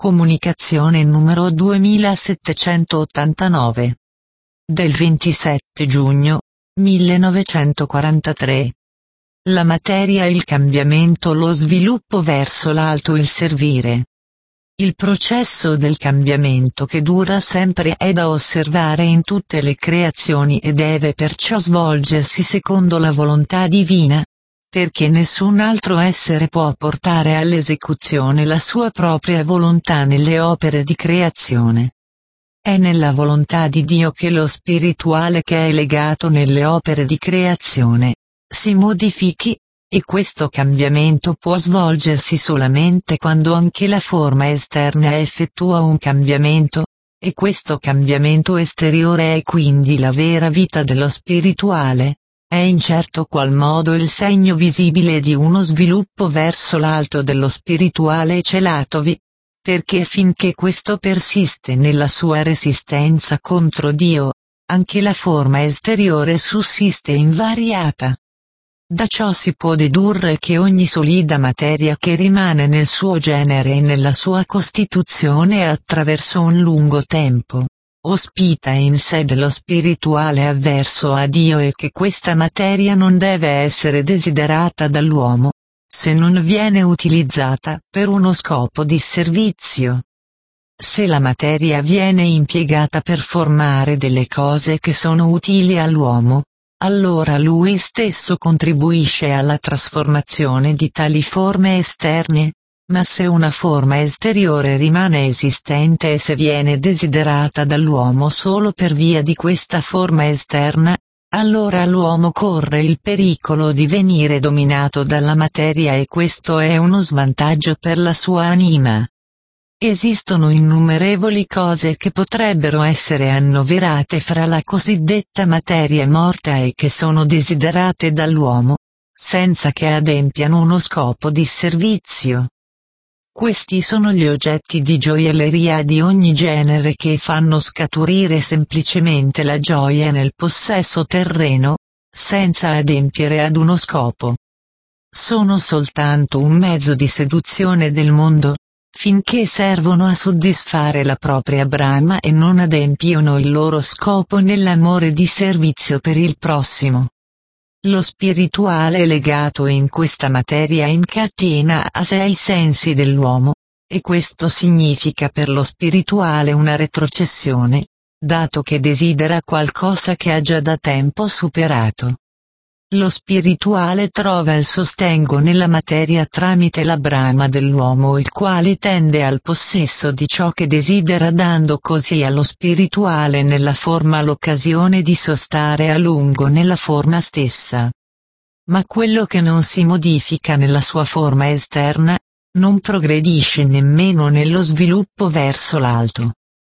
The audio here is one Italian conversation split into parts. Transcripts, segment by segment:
Comunicazione numero 2789. Del 27 giugno 1943. La materia, il cambiamento, lo sviluppo verso l'alto, il servire. Il processo del cambiamento che dura sempre è da osservare in tutte le creazioni e deve perciò svolgersi secondo la volontà divina, perché nessun altro essere può portare all'esecuzione la sua propria volontà nelle opere di creazione. È nella volontà di Dio che lo spirituale che è legato nelle opere di creazione si modifichi, e questo cambiamento può svolgersi solamente quando anche la forma esterna effettua un cambiamento, e questo cambiamento esteriore è quindi la vera vita dello spirituale. È in certo qual modo il segno visibile di uno sviluppo verso l'alto dello spirituale celatovi, perché finché questo persiste nella sua resistenza contro Dio, anche la forma esteriore sussiste invariata. Da ciò si può dedurre che ogni solida materia che rimane nel suo genere e nella sua costituzione attraverso un lungo tempo ospita in sé dello spirituale avverso a Dio, e che questa materia non deve essere desiderata dall'uomo, se non viene utilizzata per uno scopo di servizio. Se la materia viene impiegata per formare delle cose che sono utili all'uomo, allora lui stesso contribuisce alla trasformazione di tali forme esterne. Ma se una forma esteriore rimane esistente e se viene desiderata dall'uomo solo per via di questa forma esterna, allora l'uomo corre il pericolo di venire dominato dalla materia, e questo è uno svantaggio per la sua anima. Esistono innumerevoli cose che potrebbero essere annoverate fra la cosiddetta materia morta e che sono desiderate dall'uomo, senza che adempiano uno scopo di servizio. Questi sono gli oggetti di gioielleria di ogni genere che fanno scaturire semplicemente la gioia nel possesso terreno, senza adempiere ad uno scopo. Sono soltanto un mezzo di seduzione del mondo, finché servono a soddisfare la propria brama e non adempiono il loro scopo nell'amore di servizio per il prossimo. Lo spirituale legato in questa materia incatena a sé i sensi dell'uomo, e questo significa per lo spirituale una retrocessione, dato che desidera qualcosa che ha già da tempo superato. Lo spirituale trova il sostengo nella materia tramite la brama dell'uomo, il quale tende al possesso di ciò che desidera, dando così allo spirituale nella forma l'occasione di sostare a lungo nella forma stessa. Ma quello che non si modifica nella sua forma esterna, non progredisce nemmeno nello sviluppo verso l'alto.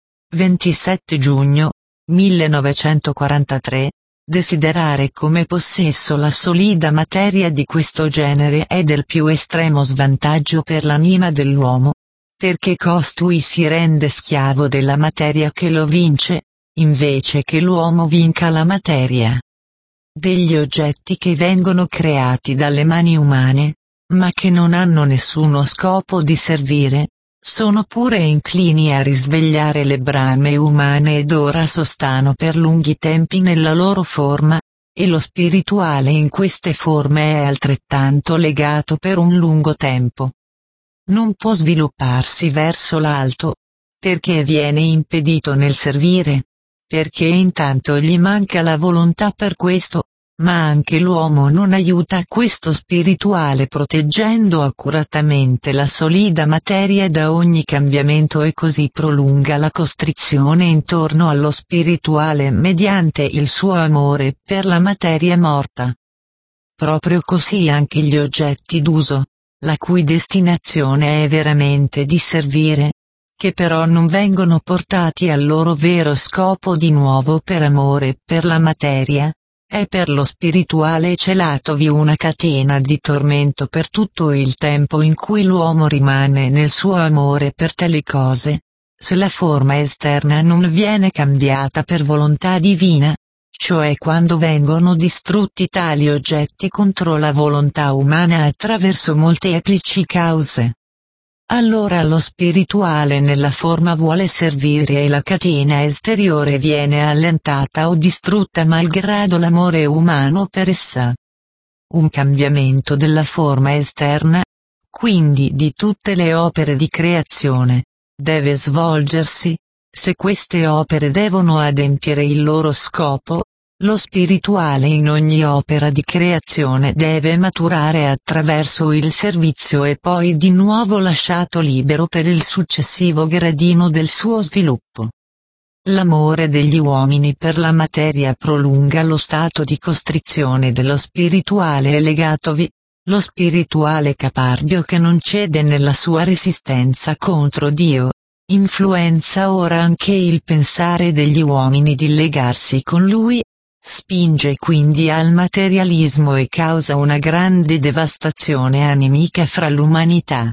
27 giugno 1943. Desiderare come possesso la solida materia di questo genere è del più estremo svantaggio per l'anima dell'uomo, perché costui si rende schiavo della materia che lo vince, invece che l'uomo vinca la materia. Degli oggetti che vengono creati dalle mani umane, ma che non hanno nessuno scopo di servire, sono pure inclini a risvegliare le brame umane ed ora sostano per lunghi tempi nella loro forma, e lo spirituale in queste forme è altrettanto legato per un lungo tempo. Non può svilupparsi verso l'alto, perché viene impedito nel servire, perché intanto gli manca la volontà per questo. Ma anche l'uomo non aiuta questo spirituale proteggendo accuratamente la solida materia da ogni cambiamento, e così prolunga la costrizione intorno allo spirituale mediante il suo amore per la materia morta. Proprio così anche gli oggetti d'uso, la cui destinazione è veramente di servire, che però non vengono portati al loro vero scopo di nuovo per amore per la materia, è per lo spirituale celatovi una catena di tormento per tutto il tempo in cui l'uomo rimane nel suo amore per tali cose, se la forma esterna non viene cambiata per volontà divina, cioè quando vengono distrutti tali oggetti contro la volontà umana attraverso molteplici cause. allora lo spirituale nella forma vuole servire e la catena esteriore viene allentata o distrutta malgrado l'amore umano per essa. Un cambiamento della forma esterna, quindi di tutte le opere di creazione, deve svolgersi. Se queste opere devono adempiere il loro scopo, lo spirituale in ogni opera di creazione deve maturare attraverso il servizio e poi di nuovo lasciato libero per il successivo gradino del suo sviluppo. L'amore degli uomini per la materia prolunga lo stato di costrizione dello spirituale legatovi, lo spirituale caparbio che non cede nella sua resistenza contro Dio. Influenza ora anche il pensare degli uomini di legarsi con lui, spinge quindi al materialismo e causa una grande devastazione animica fra l'umanità.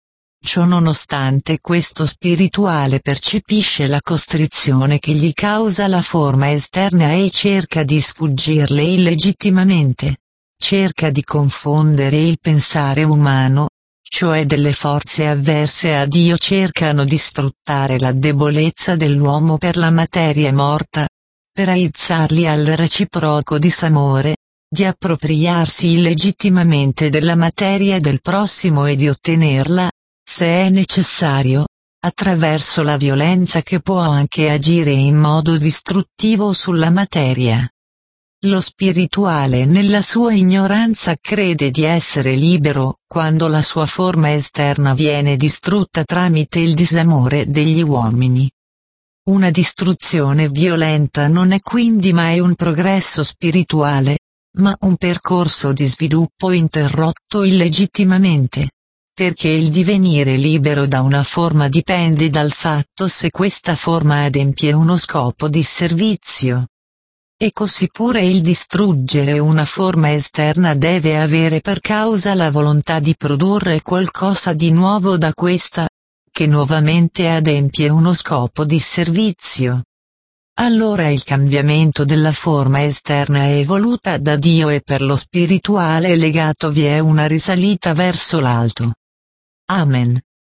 Ciononostante questo spirituale percepisce la costrizione che gli causa la forma esterna e cerca di sfuggirle illegittimamente. Cerca di confondere il pensare umano, cioè delle forze avverse a Dio cercano di sfruttare la debolezza dell'uomo per la materia morta, per aizzarli al reciproco disamore, di appropriarsi illegittimamente della materia del prossimo e di ottenerla, se è necessario, attraverso la violenza che può anche agire in modo distruttivo sulla materia. Lo spirituale nella sua ignoranza crede di essere libero quando la sua forma esterna viene distrutta tramite il disamore degli uomini. Una distruzione violenta non è quindi mai un progresso spirituale, ma un percorso di sviluppo interrotto illegittimamente. Perché il divenire libero da una forma dipende dal fatto se questa forma adempie uno scopo di servizio. E così pure il distruggere una forma esterna deve avere per causa la volontà di produrre qualcosa di nuovo da questa, che nuovamente adempie uno scopo di servizio. Allora il cambiamento della forma esterna è voluta da Dio e per lo spirituale legato vi è una risalita verso l'alto. Amen.